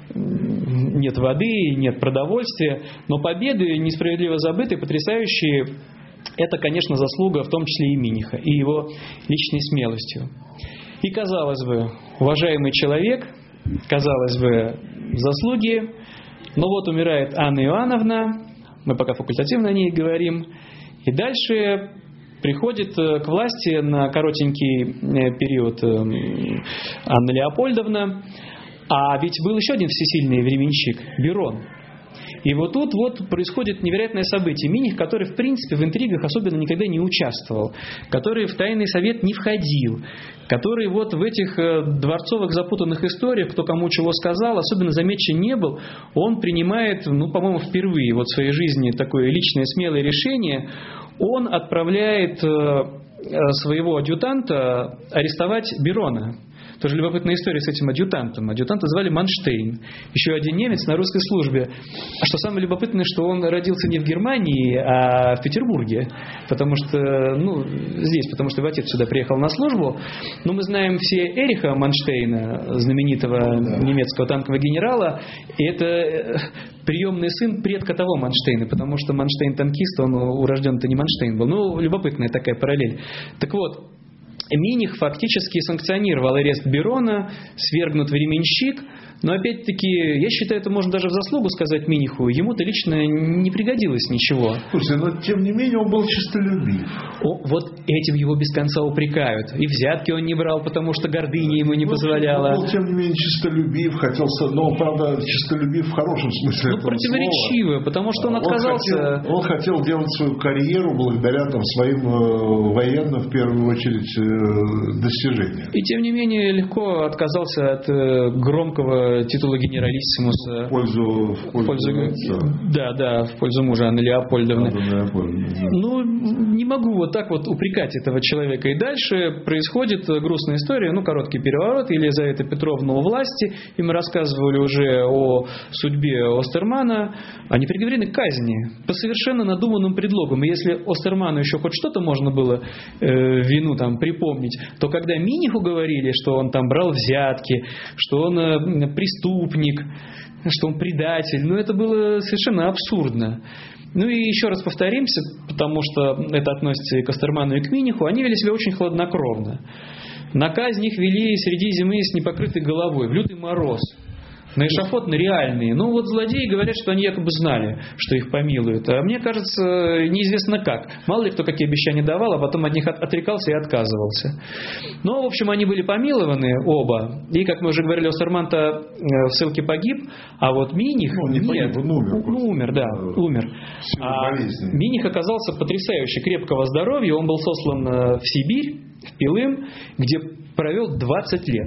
Speaker 3: нет воды, нет продовольствия. Но победы, несправедливо забытые, потрясающие, это, конечно, заслуга в том числе и Миниха, и его личной смелостью. И, казалось бы, уважаемый человек, казалось бы, заслуги, но вот умирает Анна Иоанновна, мы пока факультативно о ней говорим, и дальше приходит к власти на коротенький период Анна Леопольдовна, а ведь был еще один всесильный временщик, Берон. И вот тут вот происходит невероятное событие. Миних, который в принципе в интригах особенно никогда не участвовал, который в тайный совет не входил, который вот в этих дворцовых запутанных историях, кто кому чего сказал, особенно замечен не был, он принимает, ну, по-моему, впервые вот в своей жизни такое личное смелое решение. Он отправляет своего адъютанта арестовать Берона. Тоже любопытная история с этим адъютантом. Адъютанта звали Манштейн. Еще один немец на русской службе. А что самое любопытное, что он родился не в Германии, а в Петербурге. Потому что, ну, здесь, потому что его отец сюда приехал на службу. Но мы знаем все Эриха Манштейна, знаменитого немецкого танкового генерала. И это приемный сын предка того Манштейна, потому что Манштейн танкист, он урожден-то не Манштейн был. Ну, любопытная такая параллель. Так вот, Миних фактически санкционировал арест Берона, свергнут временщик, Но опять-таки, я считаю, это можно даже в заслугу сказать Миниху. Ему-то лично не пригодилось ничего.
Speaker 2: Слушайте, но тем не менее он был честолюбив.
Speaker 3: О, вот этим его без конца упрекают. И взятки он не брал, потому что гордыня ему не позволяла.
Speaker 2: Он был, тем не менее, честолюбив, хотел, но, правда, честолюбив в хорошем смысле
Speaker 3: ну,
Speaker 2: этого
Speaker 3: противоречиво,
Speaker 2: слова.
Speaker 3: Потому что он
Speaker 2: он
Speaker 3: отказался...
Speaker 2: Хотел, он хотел делать свою карьеру благодаря там, своим э, военным, в первую очередь, э, достижениям.
Speaker 3: И тем не менее легко отказался от э, громкого титула генералиссимуса.
Speaker 2: В пользу... В пользу, в пользу
Speaker 3: да, да, в пользу мужа Анны Леопольдовны.
Speaker 2: Анны Леопольдовны, да.
Speaker 3: Ну, не могу вот так вот упрекать этого человека. И дальше происходит грустная история, ну, короткий переворот. Елизавета Петровна у власти, и мы рассказывали уже о судьбе Остермана. Они приговорены к казни по совершенно надуманным предлогам. И если Остерману еще хоть что-то можно было э, вину там припомнить, то когда Миниху говорили, что он там брал взятки, что он э, преступник, что он предатель, ну, это было совершенно абсурдно. Ну и еще раз повторимся, потому что это относится и к Остерману, и к Миниху, они вели себя очень хладнокровно. На казнь их вели среди зимы с непокрытой головой, в лютый мороз. На эшафот, на реальные. Ну вот злодеи говорят, что они якобы знали, что их помилуют. А мне кажется, неизвестно как. Мало ли кто какие обещания давал, а потом от них отрекался и отказывался. Но, в общем, они были помилованы оба. И, как мы уже говорили, Остерман-то в ссылке погиб, а вот Миних...
Speaker 2: Ну, не
Speaker 3: нет,
Speaker 2: погиб, он умер.
Speaker 3: Ну, умер, да, умер. А Миних оказался потрясающе крепкого здоровья. Он был сослан в Сибирь, в Пилым, где провел двадцать лет.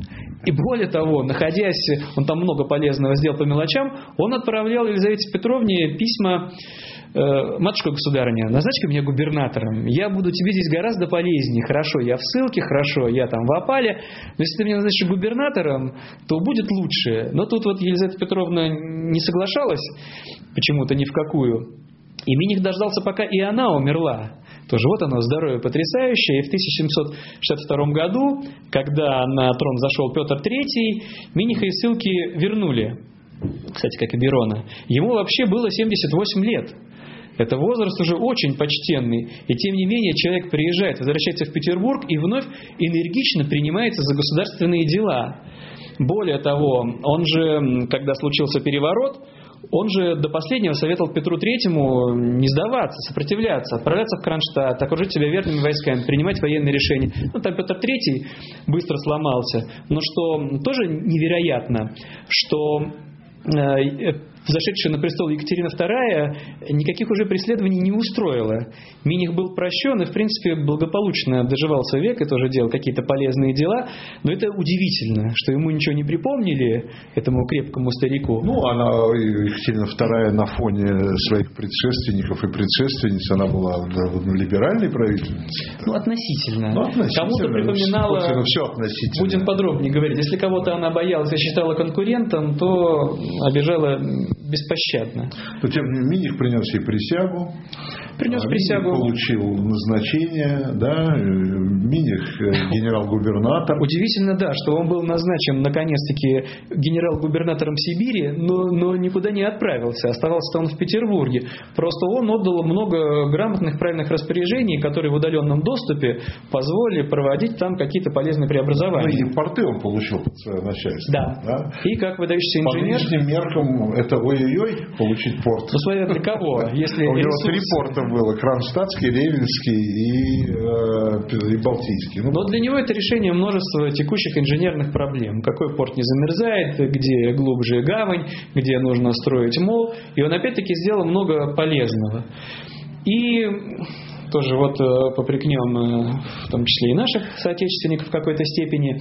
Speaker 3: И более того, находясь, он там много полезного сделал по мелочам, он отправлял Елизавете Петровне письма: «Матушка государыня, назначь-ка меня губернатором, я буду тебе здесь гораздо полезнее, хорошо, я в ссылке, хорошо, я там в опале, но если ты меня назначишь губернатором, то будет лучше». Но тут вот Елизавета Петровна не соглашалась почему-то ни в какую, и Миних дождался, пока и она умерла. Тоже вот оно, здоровье потрясающее. И в тысяча семьсот шестьдесят втором году, когда на трон зашел Петр Третий, Миниха из ссылки вернули. Кстати, как и Берона. Ему вообще было семьдесят восемь лет. Это возраст уже очень почтенный. И тем не менее человек приезжает, возвращается в Петербург и вновь энергично принимается за государственные дела. Более того, он же, когда случился переворот, он же до последнего советовал Петру Третьему не сдаваться, сопротивляться, отправляться в Кронштадт, окружить себя верными войсками, принимать военные решения. Ну, там Петр Третий быстро сломался. Но что тоже невероятно, что э, взошедшая на престол Екатерина Вторая никаких уже преследований не устроила. Миних был прощен и, в принципе, благополучно доживал свой век и тоже делал какие-то полезные дела. Но это удивительно, что ему ничего не припомнили, этому крепкому старику.
Speaker 2: Ну, она, Екатерина Вторая, на фоне своих предшественников и предшественниц, она была довольно либеральной правительницей.
Speaker 3: Ну, относительно.
Speaker 2: Ну, относительно.
Speaker 3: Кому-то припоминала...
Speaker 2: Все относительно.
Speaker 3: Будем подробнее говорить. Если кого-то она боялась и считала конкурентом, то обижала беспощадно.
Speaker 2: Но тем не менее Миних принес ей присягу.
Speaker 3: Принес
Speaker 2: а
Speaker 3: присягу.
Speaker 2: Миних получил назначение, да, Миних генерал-губернатор.
Speaker 3: Удивительно, да, что он был назначен наконец-таки генерал-губернатором Сибири, но, но никуда не отправился. Оставался он в Петербурге. Просто он отдал много грамотных, правильных распоряжений, которые в удаленном доступе позволили проводить там какие-то полезные преобразования.
Speaker 2: Ну и порты он получил под свое начальство.
Speaker 3: Да.
Speaker 2: да?
Speaker 3: И как выдающийся инженер...
Speaker 2: По нынешним меркам это ой-ой-ой получить порт.
Speaker 3: Ну, смотря для кого. Если
Speaker 2: у него
Speaker 3: ресурсы...
Speaker 2: три порта было. Кронштадтский, Ревельский и, э, и Балтийский. Ну,
Speaker 3: но для него это решение множества текущих инженерных проблем. Какой порт не замерзает, где глубже гавань, где нужно строить мол. И он опять-таки сделал много полезного. И тоже вот попрекнем в том числе и наших соотечественников в какой-то степени.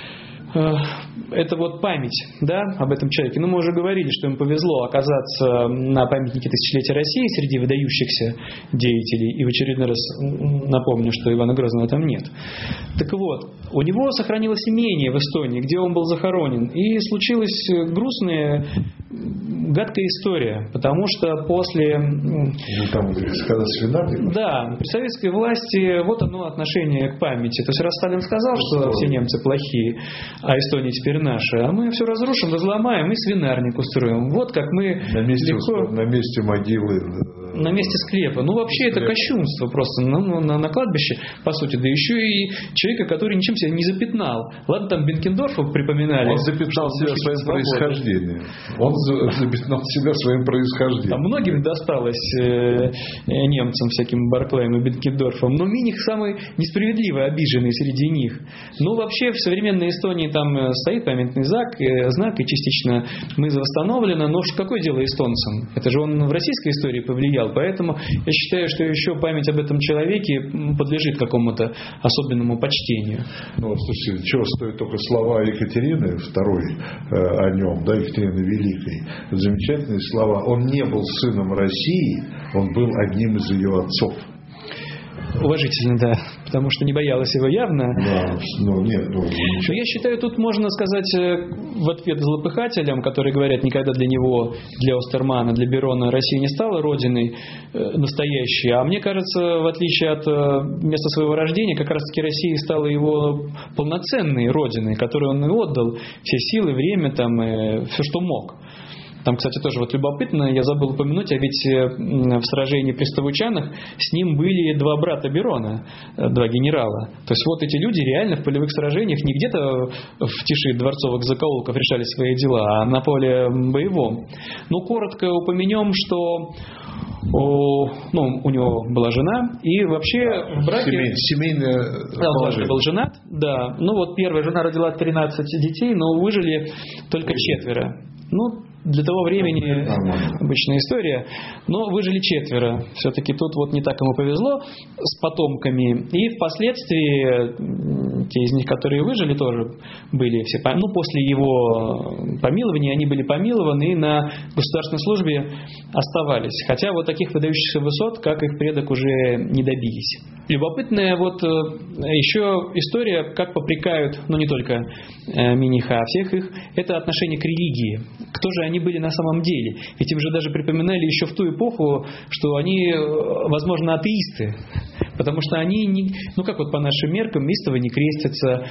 Speaker 3: Это вот память, да, об этом человеке. Ну, мы уже говорили, что им повезло оказаться на памятнике тысячелетия России среди выдающихся деятелей. И в очередной раз напомню, что Ивана Грозного там нет. Так вот, у него сохранилось имение в Эстонии, где он был захоронен. И случилась грустная, гадкая история. Потому что после...
Speaker 2: Ну, там, когда свинарник...
Speaker 3: Да, при советской власти вот одно отношение к памяти. То есть, раз Сталин сказал, что все немцы плохие, а Эстония теперь наша, а мы все разрушим, разломаем и свинарник устроим. Вот как мы
Speaker 2: на месте,
Speaker 3: легко...
Speaker 2: на месте могилы
Speaker 3: На месте склепа. Ну, вообще,
Speaker 2: Склеп.
Speaker 3: это кощунство просто на, на, на кладбище, по сути. Да еще и человека, который ничем себя не запятнал. Ладно, там Бенкендорфа припоминали.
Speaker 2: Он запятнал себя своим происхождением. Он запятнал себя своим происхождением.
Speaker 3: Там многим досталось э, немцам, всяким Барклаем и Бенкендорфом. Но Миних самый несправедливо обиженный среди них. Ну, вообще, в современной Эстонии там стоит памятный знак, э, знак и частично мыза восстановлена. Но какое дело эстонцам? Это же он в российской истории повлиял. Поэтому я считаю, что еще память об этом человеке подлежит какому-то особенному почтению.
Speaker 2: Ну, слушайте, чего стоят только слова Екатерины второй э, о нем, да, Екатерины Великой. Замечательные слова. Он не был сыном России, он был одним из ее отцов.
Speaker 3: Уважительно, да. Потому что не боялась его явно.
Speaker 2: Да, ну, нет, ну,
Speaker 3: Но я считаю, тут можно сказать в ответ злопыхателям, которые говорят, никогда для него, для Остермана, для Берона Россия не стала родиной настоящей. А мне кажется, в отличие от места своего рождения, как раз-таки Россия стала его полноценной родиной, которой он и отдал все силы, время, там, и все, что мог. Там, кстати, тоже вот любопытно, я забыл упомянуть, а ведь в сражении при Ставучанах с ним были два брата Берона, два генерала. То есть вот эти люди реально в полевых сражениях не где-то в тиши дворцовых закоулков решали свои дела, а на поле боевом. Ну, коротко упомянем, что у, ну, у него была жена, и вообще в браке...
Speaker 2: Семей, семейное
Speaker 3: да, он дважды был женат, да. Ну вот первая жена родила тринадцать детей, но выжили только четверо. Ну, для того времени обычная история, но выжили четверо. Все-таки тут вот не так ему повезло с потомками. И впоследствии те из них, которые выжили, тоже были все, ну, после его помилования, они были помилованы и на государственной службе оставались. Хотя вот таких выдающихся высот, как их предок, уже не добились. Любопытная вот еще история, как попрекают, ну не только Миниха, а всех их, это отношение к религии. Кто же они были на самом деле? Ведь им же даже припоминали еще в ту эпоху, что они, возможно, атеисты. Потому что они, не, ну как вот по нашим меркам, истово не крестятся,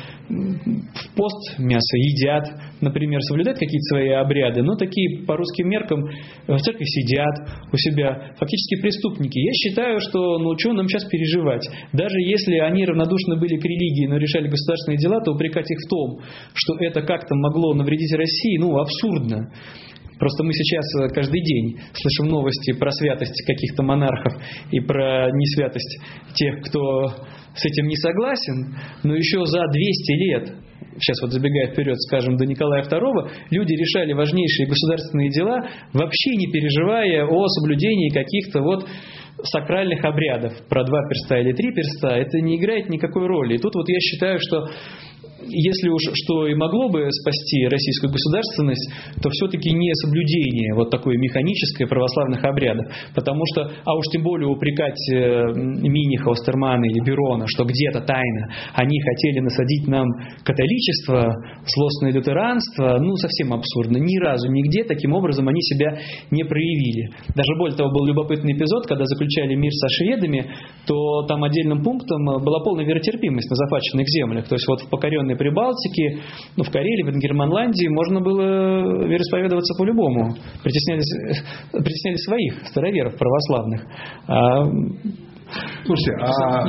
Speaker 3: в пост мясо едят, например, соблюдают какие-то свои обряды, но такие по русским меркам в церкви сидят у себя, фактически преступники. Я считаю, что ну что нам сейчас переживать? Даже если они равнодушны были к религии, но решали государственные дела, то упрекать их в том, что это как-то могло навредить России, ну абсурдно. Просто мы сейчас каждый день слышим новости про святость каких-то монархов и про несвятость тех, кто с этим не согласен, но еще за двести лет, сейчас вот забегая вперед, скажем, до Николая второго, люди решали важнейшие государственные дела, вообще не переживая о соблюдении каких-то вот сакральных обрядов. Про два перста или три перста это не играет никакой роли. И тут вот я считаю, что если уж что и могло бы спасти российскую государственность, то все-таки не соблюдение вот такое механическое православных обрядов. Потому что, а уж тем более упрекать Миниха, Остермана или Берона, что где-то тайно они хотели насадить нам католичество, злостное лютеранство, ну совсем абсурдно. Ни разу, нигде таким образом они себя не проявили. Даже более того, был любопытный эпизод, когда заключали мир со шведами, то там отдельным пунктом была полная веротерпимость на захваченных землях. То есть вот в покоренной Прибалтике, ну, в Карелии, в Ингерманландии можно было вероисповедоваться по-любому. Притесняли, притесняли своих староверов православных. А
Speaker 2: Слушайте, а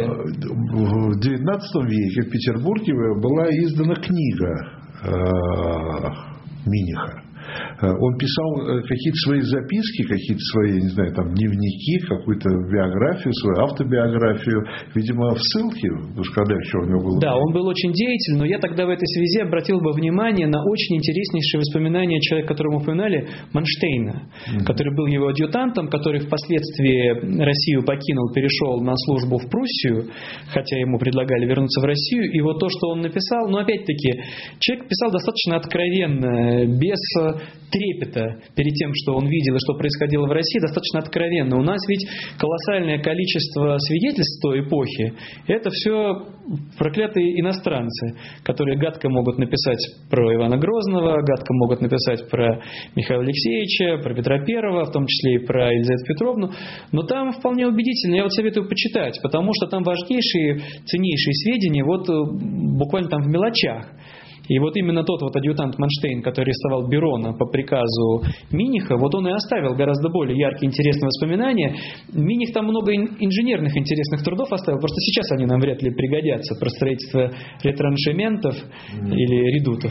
Speaker 2: в девятнадцатом веке в Петербурге была издана книга Миниха. Он писал какие-то свои записки, какие-то свои, не знаю, там, дневники, какую-то биографию, свою автобиографию, видимо, в ссылке, потому что когда еще у него было...
Speaker 3: Да, он был очень деятельный, но я тогда в этой связи обратил бы внимание на очень интереснейшие воспоминания человека, которого мы упоминали, Манштейна, mm-hmm. который был его адъютантом, который впоследствии Россию покинул, перешел на службу в Пруссию, хотя ему предлагали вернуться в Россию, и вот то, что он написал, но опять-таки, человек писал достаточно откровенно, без трепета перед тем, что он видел и что происходило в России, достаточно откровенно. У нас ведь колоссальное количество свидетельств той эпохи. Это все проклятые иностранцы, которые гадко могут написать про Ивана Грозного, гадко могут написать про Михаила Алексеевича, про Петра Первого, в том числе и про Елизавету Петровну. Но там вполне убедительно. Я вот советую почитать, потому что там важнейшие, ценнейшие сведения вот буквально там в мелочах. И вот именно тот вот адъютант Манштейн, который арестовал Берона по приказу Миниха, вот он и оставил гораздо более яркие, интересные воспоминания. Миних там много инженерных интересных трудов оставил, просто сейчас они нам вряд ли пригодятся, про строительство ретраншементов mm. или редутов.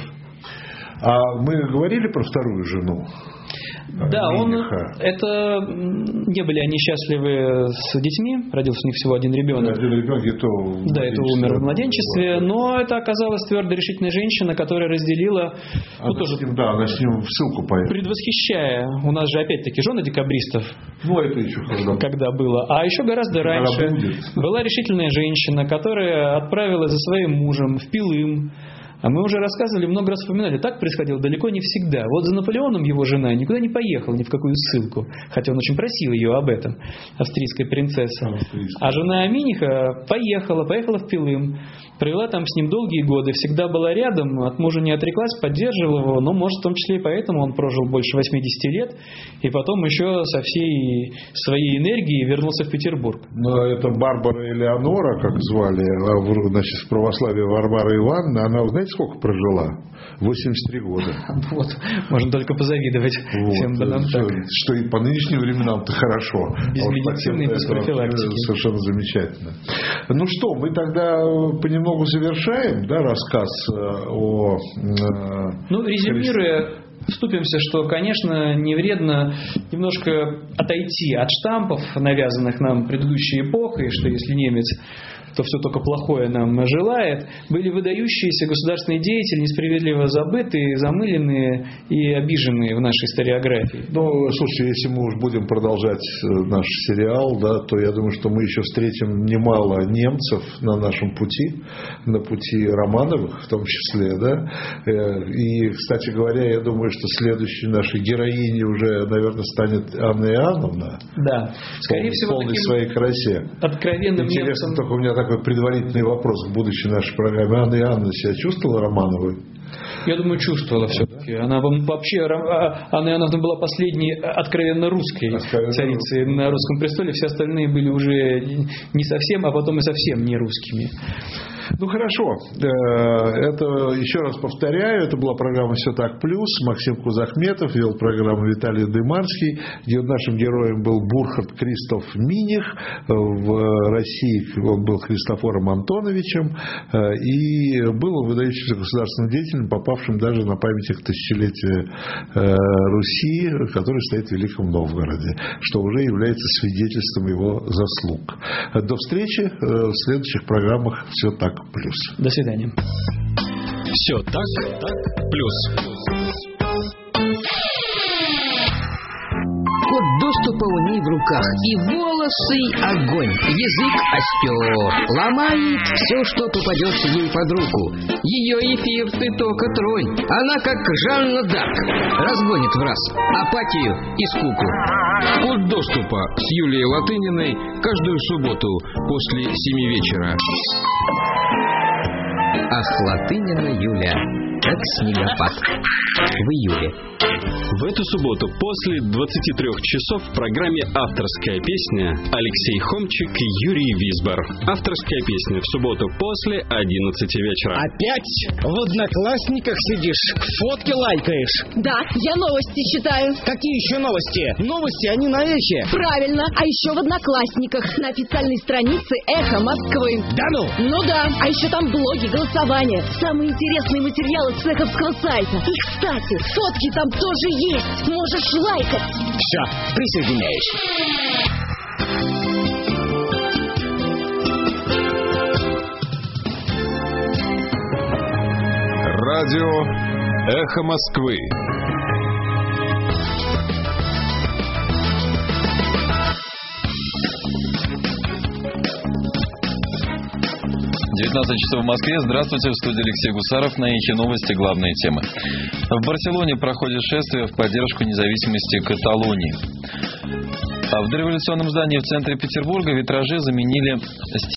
Speaker 2: А мы говорили про вторую жену?
Speaker 3: Да, он, это не были они счастливы с детьми, родился у них всего один ребенок.
Speaker 2: Один ребенок, это
Speaker 3: да, это умер в младенчестве, но это оказалась твердо решительная женщина, которая разделила,
Speaker 2: она
Speaker 3: ну, тоже,
Speaker 2: ним, да, она с ним в ссылку поехала.
Speaker 3: Предвосхищая, у нас же опять-таки жены декабристов,
Speaker 2: ну, это еще когда,
Speaker 3: когда было, а еще гораздо раньше была решительная женщина, которая отправилась за своим мужем в Пилым. А мы уже рассказывали, много раз вспоминали, так происходило далеко не всегда. Вот за Наполеоном его жена никуда не поехала, ни в какую ссылку, хотя он очень просил ее об этом, австрийская принцесса. Австрийская. А жена Миниха поехала, поехала в Пилым, провела там с ним долгие годы, всегда была рядом, от мужа не отреклась, поддерживала его, но, может, в том числе и поэтому он прожил больше восьмидесяти лет, и потом еще со всей своей энергией вернулся в Петербург.
Speaker 2: Но это Барбара Элеонора, как звали, значит, в православии Варвара Ивановна, она, знаете, сколько прожила? восемьдесят три года.
Speaker 3: Вот, можно только позавидовать
Speaker 2: вот,
Speaker 3: всем годам
Speaker 2: что,
Speaker 3: так.
Speaker 2: Что и по нынешним временам-то хорошо.
Speaker 3: Без
Speaker 2: а
Speaker 3: медицины и без профилактики.
Speaker 2: Совершенно замечательно. Ну что, мы тогда понемногу завершаем, да, рассказ о...
Speaker 3: Ну, резюмируя, вступимся, что, конечно, не вредно немножко отойти от штампов, навязанных нам предыдущей эпохой, что если немец, то все только плохое нам желает. Были выдающиеся государственные деятели, несправедливо забытые, замыленные и обиженные в нашей историографии.
Speaker 2: Ну, слушайте, если мы уж будем продолжать наш сериал, да, то я думаю, что мы еще встретим немало немцев на нашем пути, на пути Романовых в том числе, да. И, кстати говоря, я думаю, что следующей нашей героиней уже, наверное, станет Анна Иоанновна.
Speaker 3: Да, скорее
Speaker 2: в
Speaker 3: всего,
Speaker 2: полной своей красе.
Speaker 3: Откровенным
Speaker 2: Интересно,
Speaker 3: немцам...
Speaker 2: только у меня такой предварительный вопрос к будущей нашей программе. Анна Иоанновна себя чувствовала Романовой?
Speaker 3: Я думаю, чувствовала все-таки. Она вообще, Анна Иоанновна была последней откровенно русской откровенно царицей русской. На русском престоле. Все остальные были уже не совсем, а потом и совсем не русскими.
Speaker 2: Ну хорошо, это еще раз повторяю, это была программа «Все так плюс». Максим Кузахметов вел программу Виталий Дымарский, где нашим героем был Бурхард Кристоф Миних, в России он был Христофором Антоновичем и был выдающимся государственным деятелем, попавшим даже на памятник тысячелетия Руси, который стоит в Великом Новгороде, что уже является свидетельством его заслуг. До встречи в следующих программах «Все так плюс».
Speaker 3: До свидания.
Speaker 1: Все так, так плюс.
Speaker 6: Код доступа у ней в руках, и волосы огонь, язык остер, ломает все, что попадется ей под руку. Ее эфир ты только тронь, она как Жанна Дарк, разгонит в раз апатию и скуку. Код доступа с Юлией Латыниной каждую субботу после семи вечера. Ах, Латынина Юля, как снегопад в июле.
Speaker 1: В эту субботу после двадцати трёх часов в программе «Авторская песня» Алексей Хомчик и Юрий Висбор. «Авторская песня» в субботу после одиннадцати вечера.
Speaker 7: Опять в Одноклассниках сидишь, фотки лайкаешь?
Speaker 8: Да, я новости читаю.
Speaker 7: Какие еще новости? Новости, они на Эхе.
Speaker 8: Правильно, а еще в Одноклассниках на официальной странице Эхо Москвы.
Speaker 7: Да ну?
Speaker 8: Ну да, а еще там блоги, голосования, самые интересные материалы с эховского сайта. И, кстати, фотки там тоже есть. Можешь лайкать.
Speaker 7: Все, присоединяюсь.
Speaker 1: Радио «Эхо Москвы».
Speaker 9: девятнадцать часов в Москве. Здравствуйте, в студии Алексей Гусаров. На Эхе новости, главные темы. В Барселоне проходит шествие в поддержку независимости Каталонии. А в дореволюционном здании в центре Петербурга витражи заменили